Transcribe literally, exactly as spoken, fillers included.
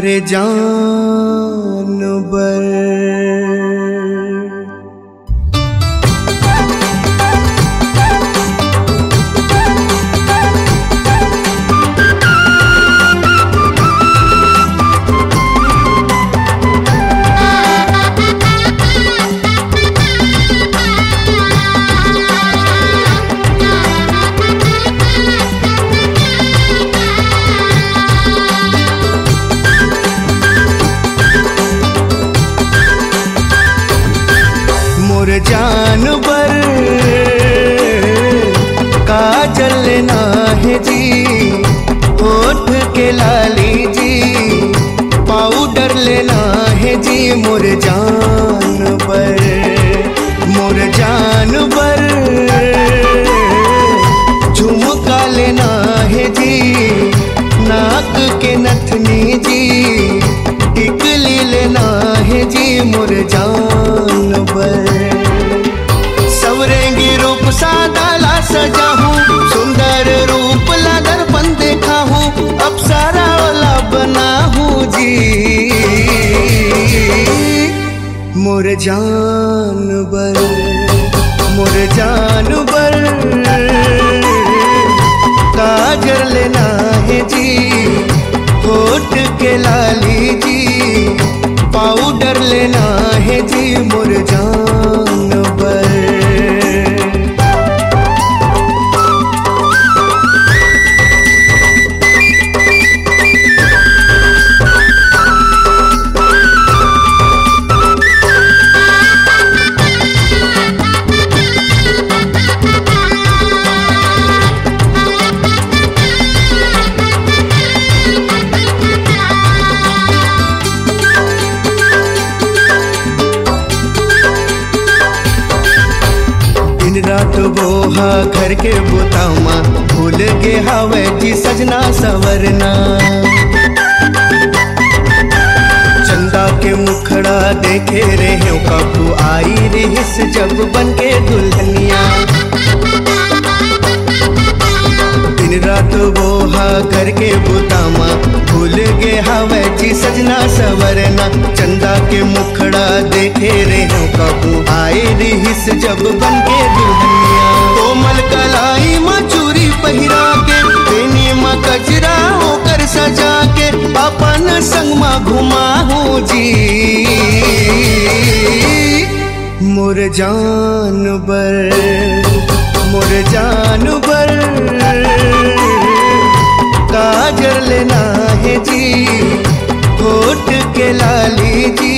मोरे जानवर। मोर जानवर काजल लेना है जी, होठ के लाली जी, पाउडर लेना है जी। मोर जानवर मोर जानवर झुमका लेना है जी, नाक के नथनी जी, टिकली लेना है जी। मोर जानवर सवरेंगी रूप सादाला सजा हूँ, सुंदर रूप ला दर्पण देखा हूँ, अप्सरा वाला बना हूँ जी। मोर जानवर मोर जानवर काजल लेना है जी, होठ के लाली जी, पाउडर लेना है जी। मोर जानवर रात बोहा घर के बुतामा, भूल के हवे जी सजना सवरना। चंदा के मुखड़ा देखे रहे कबू आई रिहिस जब बन के दुल्हनिया। दिन रात बोहा घर के बुतामा, भूल के हवे जी सजना सवरना। चंदा के मुखड़ा देखे रहे कबू आई रिहिस जब बन के दुल्हनिया। कोमल कलाई माँ चूरी पहिरा के, बेनी माँ कजरा होकर सजा के, अपन संग माँ घुमा हूँ जी। मोर जानवर मोर जानवर काजल लेना है जी, होठ के लाली जी,